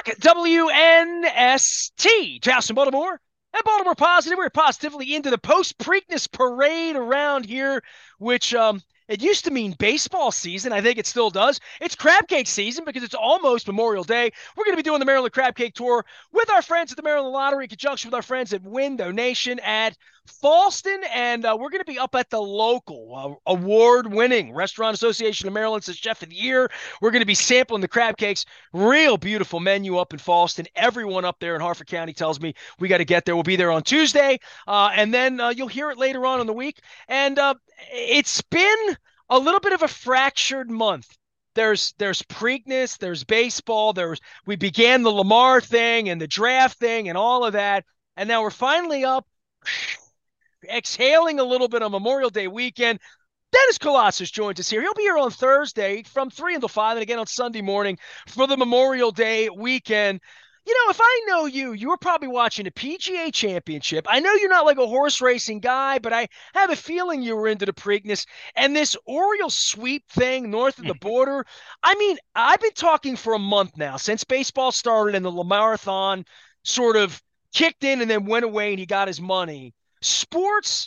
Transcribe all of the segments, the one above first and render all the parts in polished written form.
back at WNST, Charleston, Baltimore, and Baltimore Positive. We're positively into the post-Preakness parade around here, which it used to mean baseball season. I think it still does. It's crab cake season because it's almost Memorial Day. We're going to be doing the Maryland Crab Cake Tour with our friends at the Maryland Lottery in conjunction with our friends at Win Donation at Falston, and we're going to be up at the local award-winning Restaurant Association of Maryland's Chef of the Year. We're going to be sampling the crab cakes. Real beautiful menu up in Falston. Everyone up there in Harford County tells me we got to get there. We'll be there on Tuesday, and then you'll hear it later on in the week. And it's been a little bit of a fractured month. There's Preakness, there's baseball, we began the Lamar thing and the draft thing and all of that, and now we're finally up exhaling a little bit on Memorial Day weekend. Dennis Colossus joins us here. He'll be here on Thursday from 3 until 5 and again on Sunday morning for the Memorial Day weekend. You know, if I know you, you were probably watching a PGA championship. I know you're not like a horse racing guy, but I have a feeling you were into the Preakness and this Orioles sweep thing north of the border. I mean, I've been talking for a month now since baseball started and the Lamarathon sort of kicked in and then went away and he got his money. Sports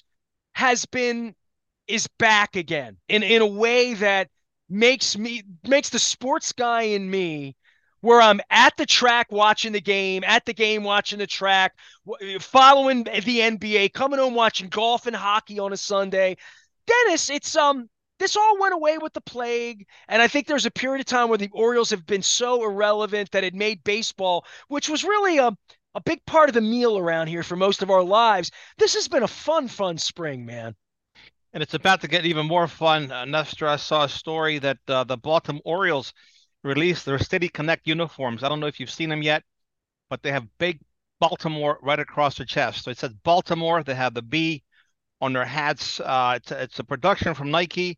is back again in a way that makes the sports guy in me where I'm at the track watching the game, at the game watching the track, following the NBA, coming home watching golf and hockey on a Sunday. Dennis, it's this all went away with the plague, and I think there's a period of time where the Orioles have been so irrelevant that it made baseball, which was really a big part of the meal around here for most of our lives. This has been a fun spring, man. And it's about to get even more fun. Nestor, I saw a story that the Baltimore Orioles released their City Connect uniforms. I don't know if you've seen them yet, but they have big Baltimore right across their chest. So it says Baltimore. They have the B on their hats. It's a production from Nike.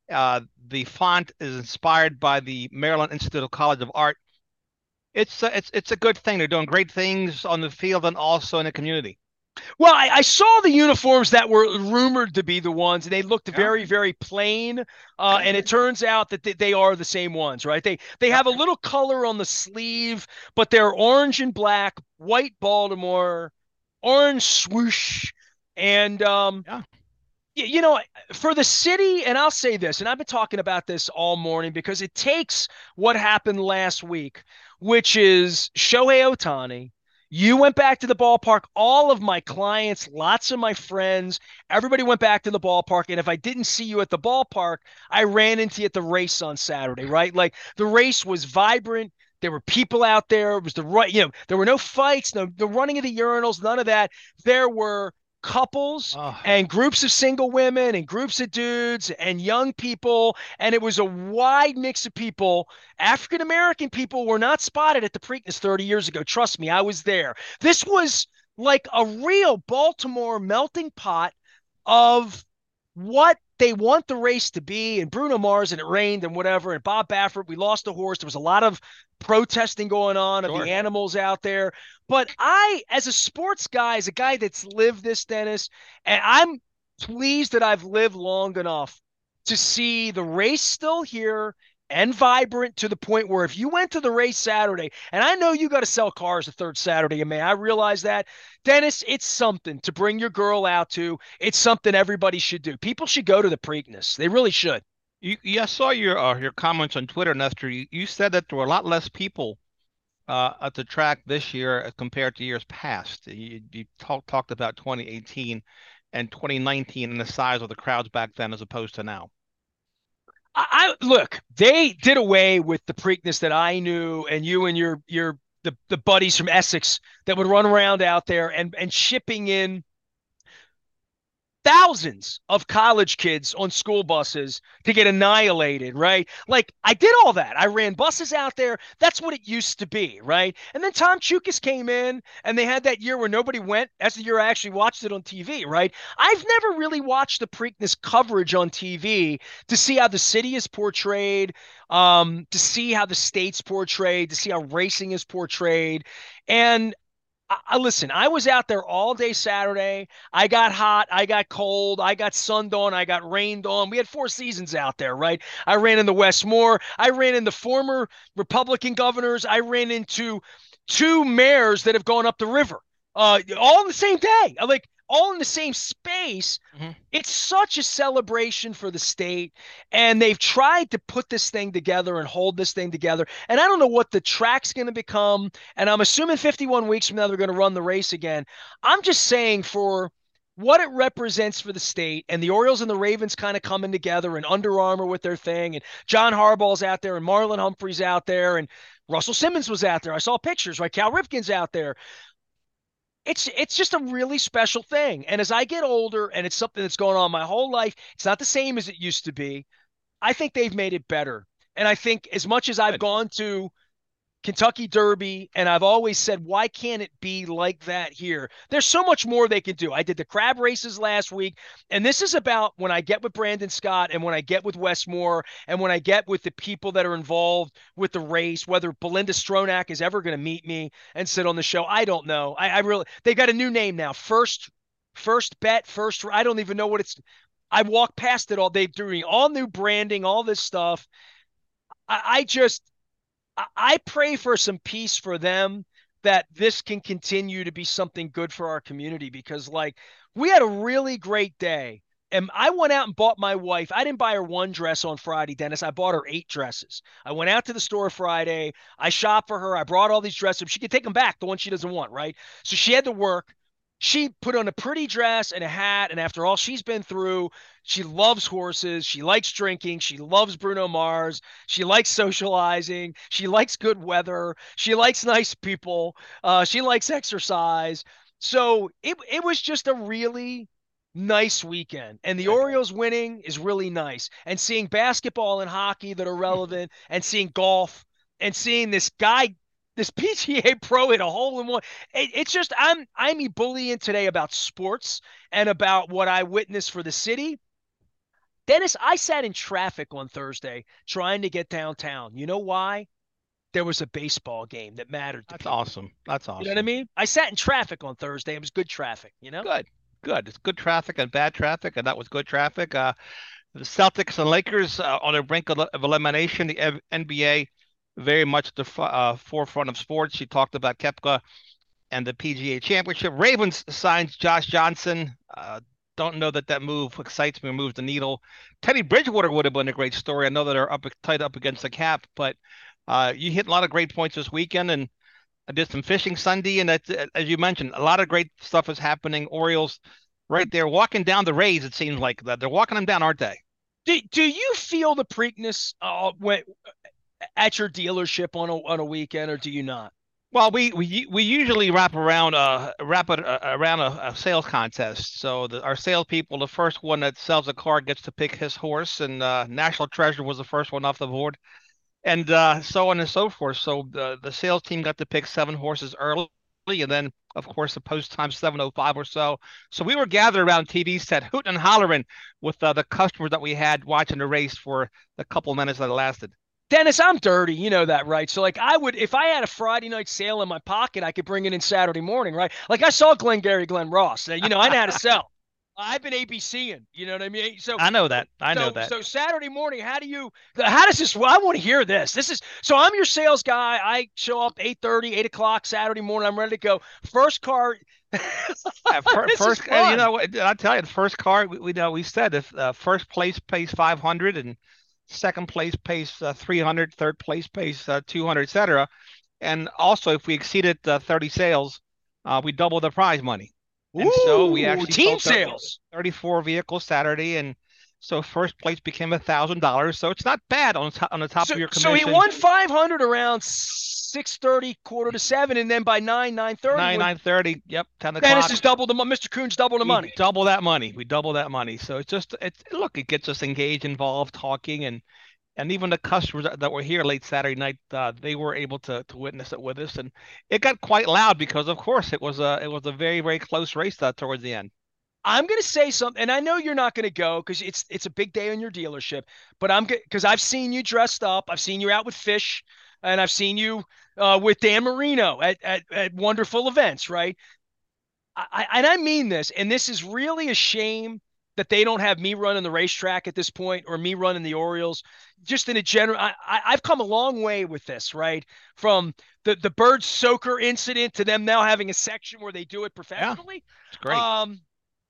The font is inspired by the Maryland Institute of College of Art. It's a good thing. They're doing great things on the field and also in the community. Well, I saw the uniforms that were rumored to be the ones, and they looked Yeah. very plain. And it turns out that they are the same ones, right? They Yep. have a little color on the sleeve, but they're orange and black, white Baltimore, orange swoosh, and Yeah. you know, for the city, and I'll say this, and I've been talking about this all morning because it takes what happened last week, which is Shohei Ohtani. You went back to the ballpark. All of my clients, lots of my friends, everybody went back to the ballpark. And if I didn't see you at the ballpark, I ran into you at the race on Saturday, right? Like the race was vibrant. There were people out there. It was the right, there were no fights, no the running of the urinals, none of that. There were couples Oh, and groups of single women and groups of dudes and young people. And it was a wide mix of people. African American people were not spotted at the Preakness 30 years ago. Trust me, I was there. This was like a real Baltimore melting pot of what they want the race to be. And Bruno Mars, and it rained and whatever. And Bob Baffert, we lost a horse. There was a lot of protesting going on of the sure. animals out there. But I, as a sports guy, as a guy that's lived this, Dennis, and I'm pleased that I've lived long enough to see the race still here and vibrant to the point where if you went to the race Saturday, and I know you got to sell cars the third Saturday of May, I realize that. Dennis, it's something to bring your girl out to. It's something everybody should do. People should go to the Preakness. They really should. I saw your comments on Twitter, Nestor. You said that there were a lot less people at the track this year as compared to years past. You talked about 2018 and 2019 and the size of the crowds back then as opposed to now. I look, they did away with the Preakness that I knew, and you and the buddies from Essex that would run around out there and shipping in thousands of college kids on school buses to get annihilated, right? Like I did all that. I ran buses out there. That's what it used to be, right? And then Tom Chukis came in and they had that year where nobody went. That's the year I actually watched it on TV, right? I've never really watched the Preakness coverage on TV to see how the city is portrayed, to see how the state's portrayed, to see how racing is portrayed. And Listen, I was out there all day Saturday. I got hot, I got cold, I got sunned on, I got rained on. We had four seasons out there, right? I ran into Westmore. I ran into former Republican governors. I ran into two mayors that have gone up the river, all in the same day. Like all in the same space. Mhm. It's such a celebration for the state, and they've tried to put this thing together and hold this thing together. And I don't know what the track's going to become, and I'm assuming 51 weeks from now they're going to run the race again. I'm just saying, for what it represents for the state, and the Orioles and the Ravens kind of coming together, and Under Armour with their thing, and John Harbaugh's out there, and Marlon Humphrey's out there, and Russell Simmons was out there. I saw pictures, right? Cal Ripken's out there. It's just a really special thing. And as I get older, and it's something that's going on my whole life, it's not the same as it used to be. I think they've made it better. And I think as much as I've Good. gone to Kentucky Derby, and I've always said, why can't it be like that here? There's so much more they can do. I did the crab races last week, and this is about when I get with Brandon Scott and when I get with Westmore and when I get with the people that are involved with the race, whether Belinda Stronach is ever going to meet me and sit on the show. I don't know. I really, they got a new name now. First bet, first, I don't even know what it's, I walk past it all day doing all new branding, all this stuff. I just, I pray for some peace for them, that this can continue to be something good for our community, because like we had a really great day. And I went out and bought my wife. I didn't buy her one dress on Friday, Dennis. I bought her 8 dresses. I went out to the store Friday. I shopped for her. I brought all these dresses. She could take them back, the one she doesn't want, right? So she had to work. She put on a pretty dress and a hat. And after all she's been through, she loves horses. She likes drinking. She loves Bruno Mars. She likes socializing. She likes good weather. She likes nice people. She likes exercise. So it was just a really nice weekend. And the Good. Orioles winning is really nice. And seeing basketball and hockey that are relevant, and seeing golf, and seeing this guy, this PGA pro hit a hole in one. It's just I'm ebullient today about sports and about what I witnessed for the city. Dennis, I sat in traffic on Thursday trying to get downtown. You know why? There was a baseball game that mattered to That's people. awesome. That's You know what I awesome. mean? I sat in traffic on Thursday. It was good traffic, you know? Good. Good. It's good traffic and bad traffic, and that was good traffic. The Celtics and Lakers on the brink of elimination. The NBA very much at the forefront of sports. She talked about Kepka and the PGA Championship. Ravens signs Josh Johnson. Don't know that that move excites me or moves the needle. Teddy Bridgewater would have been a great story. I know that they're up tight up against the cap, but you hit a lot of great points this weekend, and I did some fishing Sunday, and that's, as you mentioned, a lot of great stuff is happening. Orioles right there walking down the Rays. It seems like that they're walking them down, aren't they? Do you feel the Preakness when at your dealership on a weekend, or do you not? Well, we usually wrap it around a sales contest. So our salespeople, the first one that sells a car gets to pick his horse, and National Treasure was the first one off the board, and so on and so forth. So the sales team got to pick 7 horses early, and then of course the post time 7:05 or so. So we were gathered around TV set, hooting and hollering with the customers that we had watching the race for the couple minutes that it lasted. Dennis, I'm dirty. You know that, right? So, like, I would, if I had a Friday night sale in my pocket, I could bring it in Saturday morning, right? Like, I saw Glenn Ross. I know how to sell. I've been ABCing. You know what I mean? So, I know that. I know so, that. so Saturday morning, how does this, well, I want to hear this. So I'm your sales guy. I show up 8:30, 8 o'clock Saturday morning. I'm ready to go. First car. Yeah, This is first, you fun. know what? I'll tell you, the first car we know we said if first place pays 500 and second place pays 300, third place pays 200, etc. And also, if we exceeded 30 sales, we double the prize money. And so we Ooh, actually team sold sales. 34 vehicles Saturday, and so first place became $1,000. So it's not bad on the top So of your so he commission. won 500 around 6:30, quarter to seven, and then by 9:30 Nine when 9:30. Yep, 10 Dennis o'clock. has doubled the money. Mr. Coons doubled the We money. double that money. We double that money. So it's look, it gets us engaged, involved, talking, and even the customers that were here late Saturday night, they were able to witness it with us, and it got quite loud because, of course, it was a very very close race towards the end. I'm gonna say something, and I know you're not gonna go because it's a big day on your dealership. But I'm good because I've seen you dressed up. I've seen you out with Fish. and I've seen you with Dan Marino at wonderful events, right? And I mean this, and this is really a shame that they don't have me running the racetrack at this point or me running the Orioles. Just in a general, I've come a long way with this, right? From the bird soaker incident to them now having a section where they do it Yeah, professionally. it's great. Um,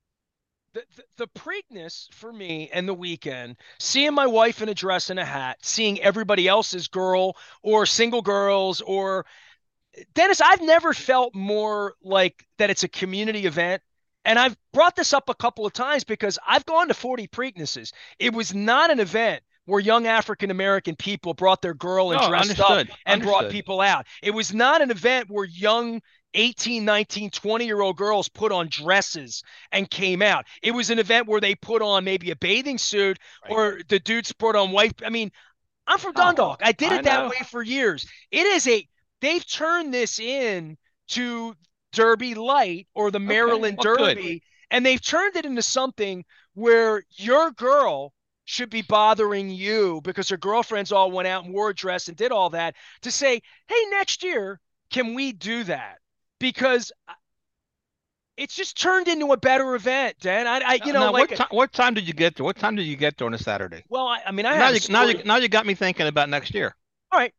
the Preakness for me and the weekend, seeing my wife in a dress and a hat, seeing everybody else's girl or single girls or Dennis, I've never felt more like that it's a community event. And I've brought this up a couple of times because I've gone to 40 Preaknesses. It was not an event where young African American people brought their girl and No, dressed up understood. and brought Understood. people out. It was not an event where young 18, 19, 20-year-old girls put on dresses and came out. It was an event where they put on maybe a bathing suit Right. or the dudes put on white. I mean, I'm from Oh, Dundalk. I did I it that know. way for years. It is a they've turned this in to Derby Light or the Okay. Maryland Well, good. Derby, and they've turned it into something where your girl should be bothering you because her girlfriends all went out and wore a dress and did all that to say, hey, next year, can we do that? Because it's just turned into a better event, Dan. Now, Like, what time did you get there? What time did you get there on a Saturday? well, I mean, I Now have a you now you story. now you got me thinking about next year. All right,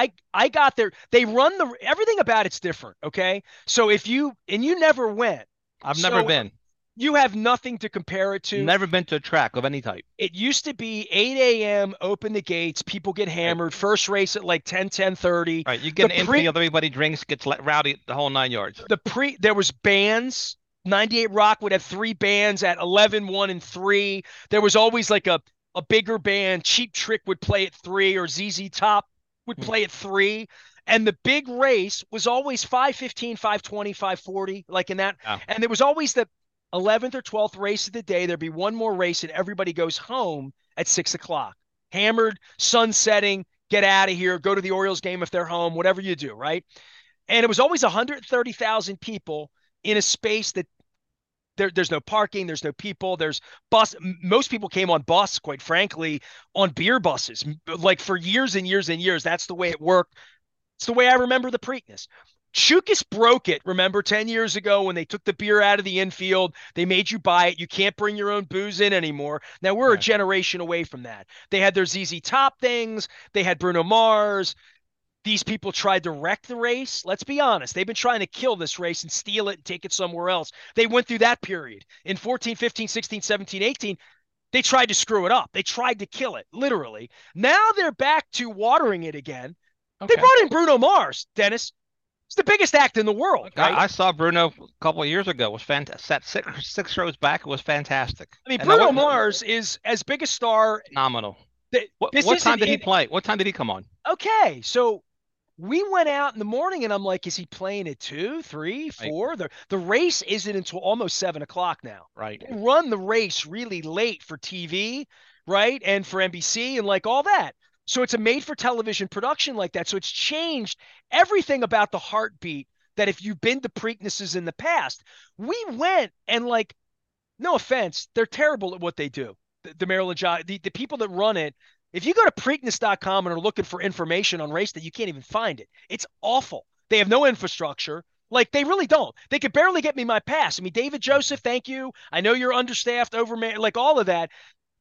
I got there. They run the everything about it's different. Okay, so if you and you never went, I've never so been. you have nothing to compare it to. Never been to a track of any type. It used to be 8 a.m. Open the gates. People get Right. hammered. First race at like 10:30. Right. You get The an pre infield, everybody drinks, gets rowdy, the whole 9 yards. the pre there was bands. 98 Rock would have three bands at 11, 1, and 3. There was always like a bigger band. Cheap Trick would play at 3, or ZZ Top would Hmm. play at 3. And the big race was always 5:15, 5:20, 5:40, like in that. Yeah. And there was always the 11th or 12th race of the day. There'd be one more race, and everybody goes home at 6 o'clock. Hammered, sun setting, get out of here, go to the Orioles game if they're home, whatever you do, right? And it was always 130,000 people in a space that there's no parking, there's no people, there's bus. Most people came on bus, quite frankly, on beer buses, like for years and years and years. That's the way it worked. It's the way I remember the Preakness. Chukas broke it, remember, 10 years ago when they took the beer out of the infield. They made you buy it. You can't bring your own booze in anymore. Now we're a Right. generation away from that. They had their ZZ Top things. They had Bruno Mars. These people tried to wreck the race. Let's be honest. They've been trying to kill this race and steal it and take it somewhere else. They went through that period. In 14, 15, 16, 17, 18, they tried to screw it up. They tried to kill it, literally. Now they're back to watering it again. They Okay. brought in Bruno Mars, Dennis. It's the biggest act in the world, Look, right? I saw Bruno a couple of years ago. It was fantastic. Sat six rows back. It was fantastic. I mean, And now Bruno Mars is as big a star. phenomenal. That this What isn't time did he it. play? What time did he come on? Okay, so we went out in the morning, and I'm like, is he playing at 2, 3, Right. 4? The race isn't until almost 7 o'clock now. Right. They run the race really late for TV, right? And for NBC and like all that. So it's a made for television production like that. So it's changed everything about the heartbeat that if you've been to Preaknesses in the past, we went and like, no offense, they're terrible at what they do. The Maryland Jock, the people that run it, if you go to Preakness.com and are looking for information on race that you can't even find it. It's awful. They have no infrastructure. Like they really don't. They could barely get me my pass. I mean, David Joseph, thank you. I know you're understaffed, overman, like all of that.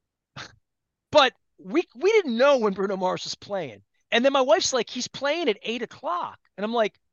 But we didn't know when Bruno Mars was playing. And then my wife's like, he's playing at 8 o'clock. And I'm like,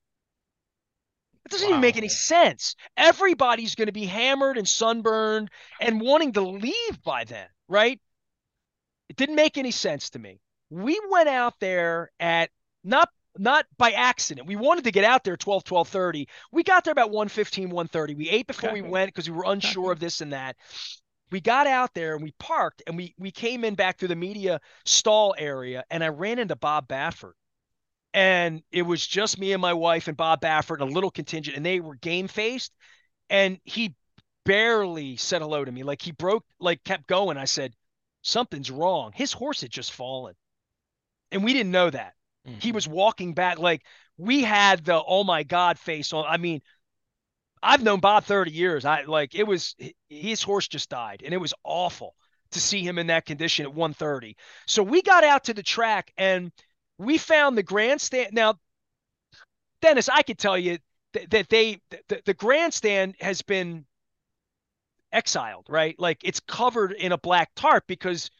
it doesn't even make Wow. any sense. Everybody's going to be hammered and sunburned and wanting to leave by then, right? It didn't make any sense to me. We went out there at not not by accident. We wanted to get out there 12, 12:30. We got there about 1:15, 1:30. We ate before Okay. we went because we were Okay. unsure of this and that. We got out there and we parked and we came in back through the media stall area and I ran into Bob Baffert. And it was just me and my wife and Bob Baffert and a little contingent, and they were game faced. And he barely said hello to me. Like he broke, like kept going. I said, something's wrong. His horse had just fallen. And we didn't know that. He Mhm. was walking back. Like we had the oh my God face on. I mean, I've known Bob 30 years. I like it was his horse just died, and it was awful to see him in that condition at 1:30. So we got out to the track and we found the grandstand. Now, Dennis, I could tell you that the grandstand has been exiled, right? Like it's covered in a black tarp because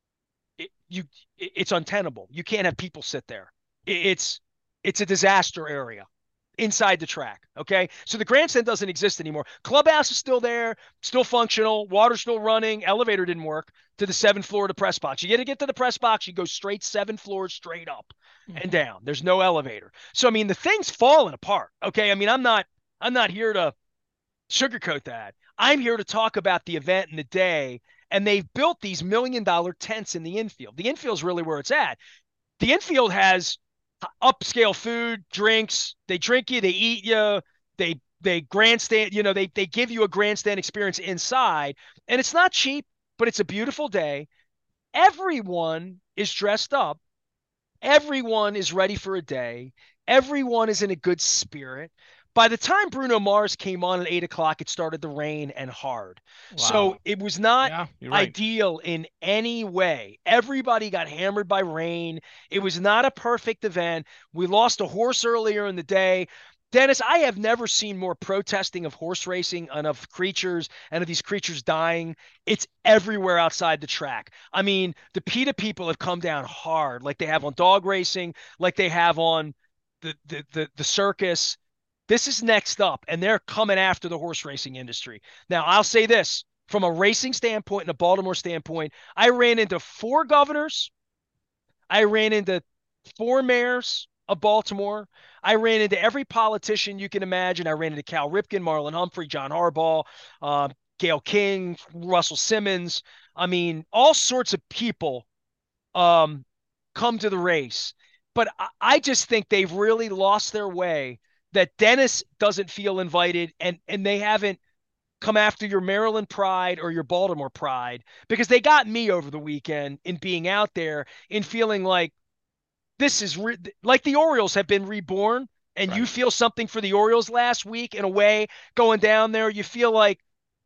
it's untenable. You can't have people sit there. It's it's a disaster area inside the track. Okay. So the grandstand doesn't exist anymore. Clubhouse is still there, still functional, water's still running, elevator didn't work to the seventh floor of the press box. You got to get to the press box, you go straight 7 floors straight up and down. There's no elevator. So I mean the thing's falling apart. Okay. I mean, I'm not here to sugarcoat that. I'm here to talk about the event and the day. And they've built these $1 million tents in the infield. The infield is really where it's at. The infield has upscale food, drinks. They drink you, they eat you, they grandstand. They give you a grandstand experience inside, and it's not cheap, but it's a beautiful day. Everyone is dressed up. Everyone is ready for a day. Everyone is in a good spirit. By the time Bruno Mars came on at 8 o'clock, it started to rain and hard. So Wow. it was not Yeah, you're right. ideal in any way. Everybody got hammered by rain. It was not a perfect event. We lost a horse earlier in the day. Dennis, I have never seen more protesting of horse racing and of creatures and of these creatures dying. It's everywhere outside the track. I mean, the PETA people have come down hard, like they have on dog racing, like they have on the circus. This is next up, and they're coming after the horse racing industry. Now, I'll say this from a racing standpoint and a Baltimore standpoint, I ran into 4 governors. I ran into 4 mayors of Baltimore. I ran into every politician you can imagine. I ran into Cal Ripken, Marlon Humphrey, John Harbaugh, Gayle King, Russell Simmons. I mean, all sorts of people um, come to the race. But I just think they've really lost their way. That Dennis doesn't feel invited, and they haven't come after your Maryland pride or your Baltimore pride because they got me over the weekend in being out there in feeling like this is like the Orioles have been reborn, and you Right. feel something for the Orioles last week in a way going down there. You feel like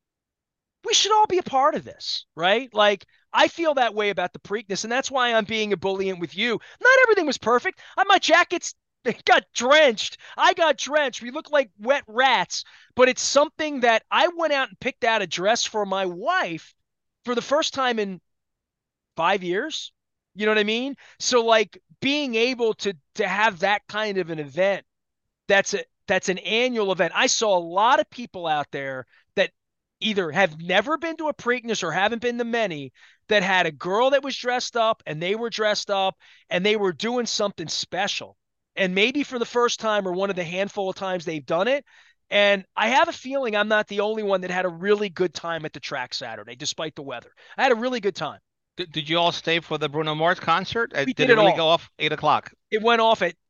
we should all be a part of this, right? Like I feel that way about the Preakness, and that's why I'm being ebullient with you. Not everything was perfect. My jackets got drenched. I got drenched. We look like wet rats, but it's something that I went out and picked out a dress for my wife for the first time in 5 years. You know what I mean? So like being able to have that kind of an event, that's an annual event. I saw a lot of people out there that either have never been to a Preakness or haven't been to many that had a girl that was dressed up and they were dressed up and they were doing something special. And maybe for the first time or one of the handful of times they've done it. And I have a feeling I'm not the only one that had a really good time at the track Saturday, despite the weather. I had a really good time. Did you all stay for the Bruno Mars concert? We Did did it it really go all. off 8 o'clock? It went off at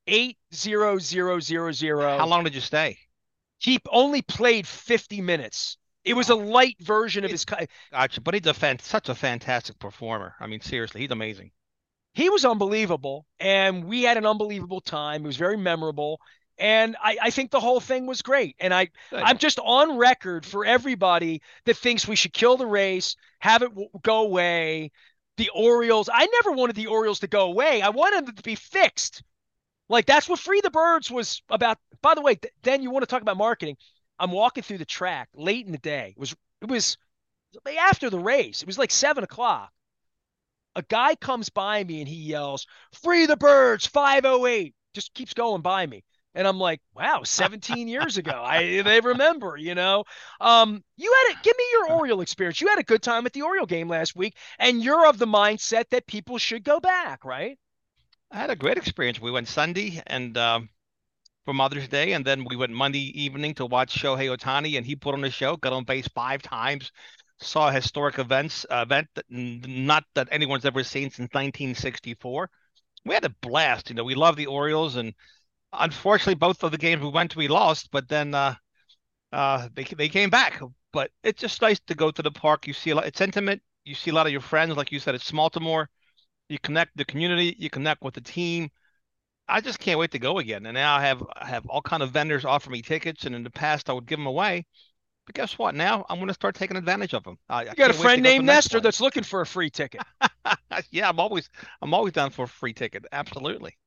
8:00. How long did you stay? He only played 50 minutes. It was a Wow. light version of He's his. gotcha, but he's such a fantastic performer. I mean, seriously, he's amazing. He was unbelievable, and we had an unbelievable time. It was very memorable, and I think the whole thing was great. And Good. I'm just on record for everybody that thinks we should kill the race, have it go away. The Orioles. I never wanted the Orioles to go away. I wanted them to be fixed. Like that's what Free the Birds was about. By the way, then you want to talk about marketing. I'm walking through the track late in the day. It was after the race. It was like 7 o'clock. A guy comes by me and he yells, "Free the Birds, 508." Just keeps going by me. And I'm like, wow, 17 years ago. They remember. You had it. Give me your Oriole experience. You had a good time at the Oriole game last week, and you're of the mindset that people should go back, right? I had a great experience. We went Sunday and for Mother's Day, and then we went Monday evening to watch Shohei Ohtani, and he put on a show, got on base 5 times, saw a historic event that not that anyone's ever seen since 1964. We had a blast. We love the Orioles, and unfortunately, both of the games we went to, we lost. But then they came back. But it's just nice to go to the park. You see a lot. It's intimate. You see a lot of your friends, like you said. It's Baltimore. You connect the community. You connect with the team. I just can't wait to go again. And now I have all kind of vendors offer me tickets, and in the past I would give them away. But guess what? Now I'm going to start taking advantage of them. I You got a can't wait to friend go to the named next Nestor one. that's looking for a free ticket. Yeah, I'm always down for a free ticket. Absolutely.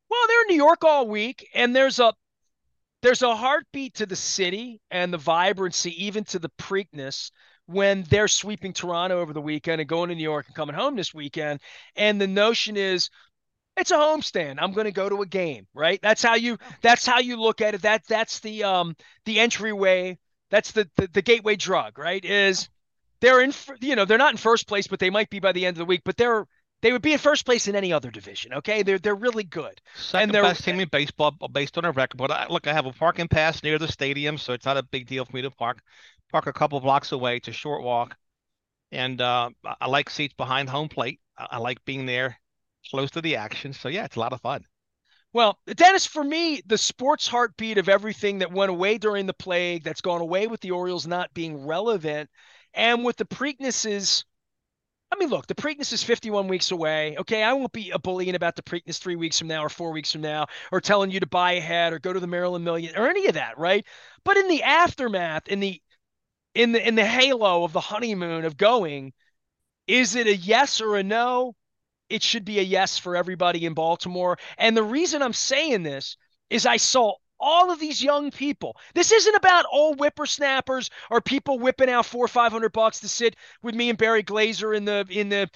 Well, they're in New York all week, and there's a heartbeat to the city and the vibrancy, even to the Preakness, when they're sweeping Toronto over the weekend and going to New York and coming home this weekend. And the notion is it's a homestand. I'm going to go to a game, right? That's how you look at it. That's the entryway. That's the gateway drug, right? Is they're in, they're not in first place, but they might be by the end of the week. But they would be in first place in any other division. Okay, they're really good, and Second they're best team in baseball based on a record. But look, I have a parking pass near the stadium, so it's not a big deal for me to park a couple blocks away. It's a short walk, and I like seats behind home plate. I like being there close to the action. So yeah, it's a lot of fun. Well, Dennis, for me, the sports heartbeat of everything that went away during the plague, that's gone away with the Orioles not being relevant, and with the Preakness is, I mean, look, the Preakness is 51 weeks away. Okay, I won't be a bullying about the Preakness 3 weeks from now or 4 weeks from now, or telling you to buy ahead or go to the Maryland Million or any of that, right? But in the aftermath, in the halo of the honeymoon of going, is it a yes or a no? It should be a yes for everybody in Baltimore. And the reason I'm saying this is I saw all of these young people. This isn't about old whippersnappers or people whipping out $400 or $500 to sit with me and Barry Glazer in the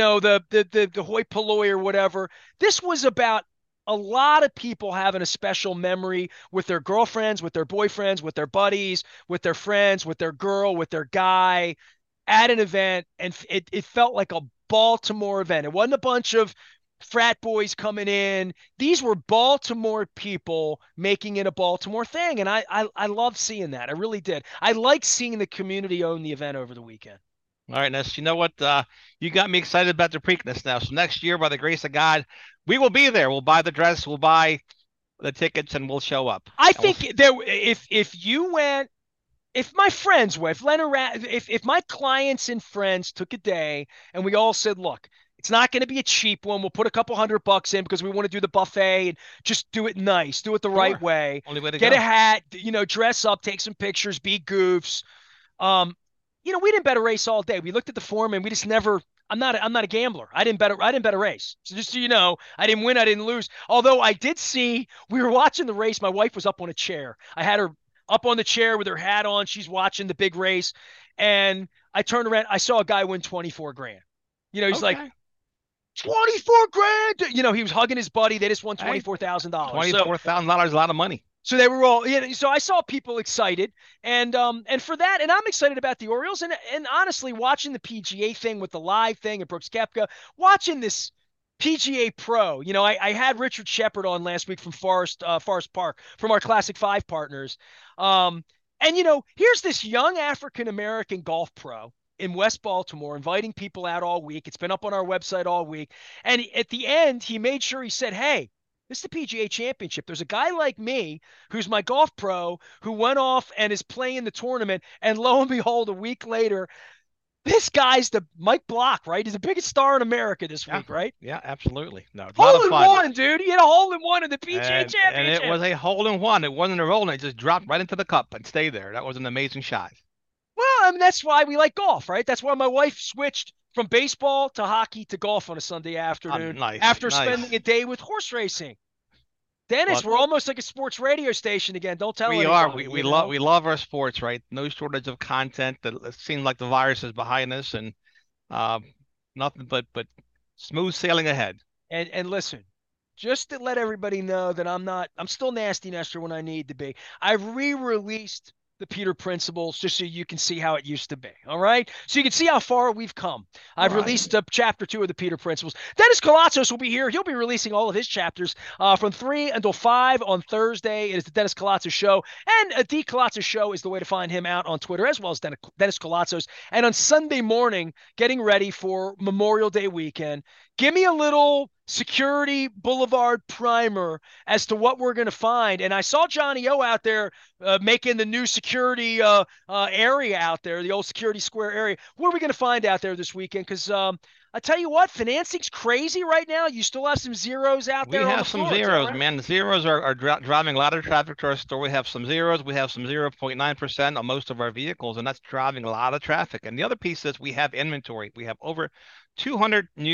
the hoi polloi or whatever. This was about a lot of people having a special memory with their girlfriends, with their boyfriends, with their buddies, with their friends, with their girl, with their guy at an event, and it felt like a Baltimore event. It wasn't a bunch of frat boys coming in. These were Baltimore people making it a Baltimore thing, and I love seeing that. I really did. I like seeing the community own the event over the weekend. All right, Ness, you know what? You got me excited about the Preakness now. So next year, by the grace of God, we will be there. We'll buy the dress, we'll buy the tickets, and we'll show up. I And we'll think there, if you went, if my friends were, if Leonard, if my clients and friends took a day and we all said, look, it's not going to be a cheap one. We'll put a couple $100 in because we want to do the buffet and just do it nice, do it the right sure, way. only way to Get a go. hat, dress up, take some pictures, be goofs. Um, we didn't bet a race all day. We looked at the form and we just never. I'm not a gambler. I didn't bet a race. So just so you know, I didn't win. I didn't lose. Although I did see, we were watching the race. My wife was up on a chair. I had her up on the chair with her hat on. She's watching the big race, and I turned around. I saw a guy win 24 grand. He's like, Okay. 24 grand. He was hugging his buddy. They just won Hey, $24,000. So $24,000 is a lot of money. so they were all, so I saw people excited, and for that, and I'm excited about the Orioles, and honestly, watching the PGA thing with the live thing and Brooks Koepka, watching this PGA Pro. I had Richard Shepard on last week from Forest Park, from our Classic Five partners. And here's this young African American golf pro in West Baltimore inviting people out all week. It's been up on our website all week. And at the end, he made sure he said, hey, this is the PGA Championship. There's a guy like me who's my golf pro who went off and is playing the tournament. And lo and behold, a week later, this guy's the Mike Block, right? He's the biggest star in America this Yeah, week, right? yeah, absolutely. No, a lot of Hole in fun. one, dude. He had a hole in one in the PGA And it Championship. was a hole in one. It wasn't a roll, and it just dropped right into the cup and stayed there. That was an amazing shot. Well, I mean, that's why we like golf, right? That's why my wife switched from baseball to hockey to golf on a Sunday afternoon Nice, after spending nice. a day with horse racing. Dennis, Well, we're almost like a sports radio station again. Don't tell we are. anybody, We love our sports, right? No shortage of content. It seems like the virus is behind us, and uh, nothing but smooth sailing ahead. And listen, just to let everybody know that I'm still nasty Nestor when I need to be. I've re-released the Peter Principles just so you can see how it used to be. All right. So you can see how far we've come. All I've right. released chapter 2 of the Peter Principles. Dennis Colatzos will be here. He'll be releasing all of his chapters from 3 until 5 on Thursday. It is the Dennis Colatzos Show. And D Colatzos Show is the way to find him out on Twitter, as well as Dennis Colatzos. And on Sunday morning, getting ready for Memorial Day weekend, give me a little Security Boulevard primer as to what we're going to find. And I saw Johnny O out there making the new security area out there, the old Security Square area. What are we going to find out there this weekend? Because I tell you what, financing's crazy right now. You still have some zeros out We there on the have some floor. Is that zeros, right? man. The zeros are driving a lot of traffic to our store. We have some zeros. We have some 0.9% on most of our vehicles, and that's driving a lot of traffic. And the other piece is we have inventory. We have over 200 new and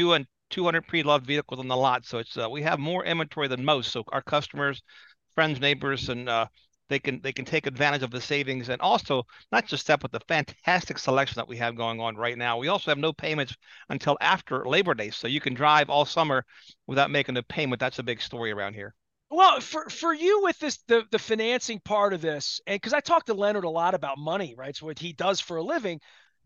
200 pre-loved vehicles on the lot. So it's we have more inventory than most. So our customers, friends, neighbors, and they can take advantage of the savings, and also not just that, but the fantastic selection that we have going on right now. We also have no payments until after Labor Day, so you can drive all summer without making a payment. That's a big story around here. Well, for you with this the financing part of this, and because I talked to Leonard a lot about money, right? So what he does for a living,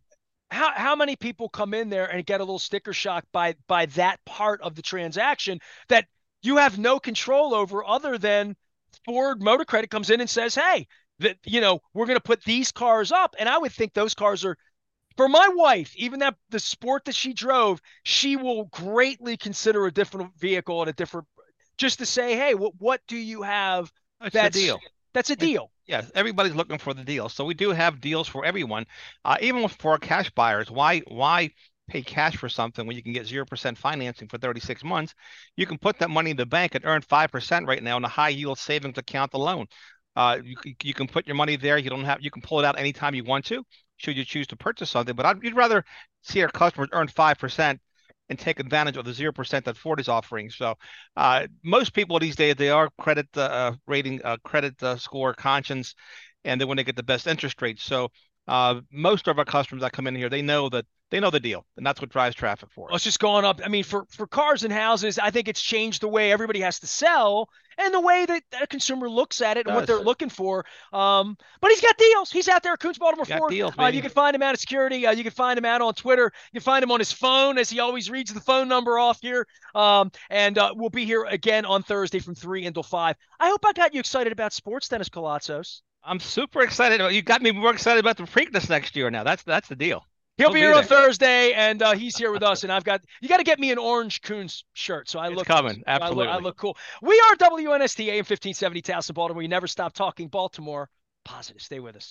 how many people come in there and get a little sticker shock by that part of the transaction that you have no control over other than Ford Motor Credit comes in and says, "Hey, that we're going to put these cars up," and I would think those cars are for my wife, even that the sport that she drove, she will greatly consider a different vehicle and a different just to say, hey, what do you have It's the that's deal. that's a It, deal? yes, everybody's looking for the deal. So we do have deals for everyone, even for cash buyers. Why pay cash for something when you can get 0% financing for 36 months? You can put that money in the bank and earn 5% right now in a high yield savings account alone. You can put your money there. You can pull it out anytime you want to, should you choose to purchase something. But you'd rather see our customers earn 5% and take advantage of the 0% that Ford is offering. So most people these days, they are credit rating, credit score conscious, and they want to get the best interest rate. So most of our customers that come in here, they know the deal, and that's what drives traffic for Well, it's us. just going up. I mean, for cars and houses, I think it's changed the way everybody has to sell and the way that a consumer looks at it It and what they're does. looking for. But he's got deals. He's out there at Coons Baltimore You got Ford. deals, You baby. can find him out at security. You can find him out on Twitter. You can find him on his phone as he always reads the phone number off here. And we'll be here again on Thursday from 3 until 5. I hope I got you excited about sports, Dennis Colatzos. I'm super excited. You got me more excited about the Preakness next year now. That's the deal. He'll He'll be be here on there. Thursday, and he's here with us. And you got to get me an orange Coons shirt, so It's coming. I Absolutely. look cool. We are WNST AM 1570 Towson, Baltimore. We never stop talking Baltimore. Positive. Stay with us.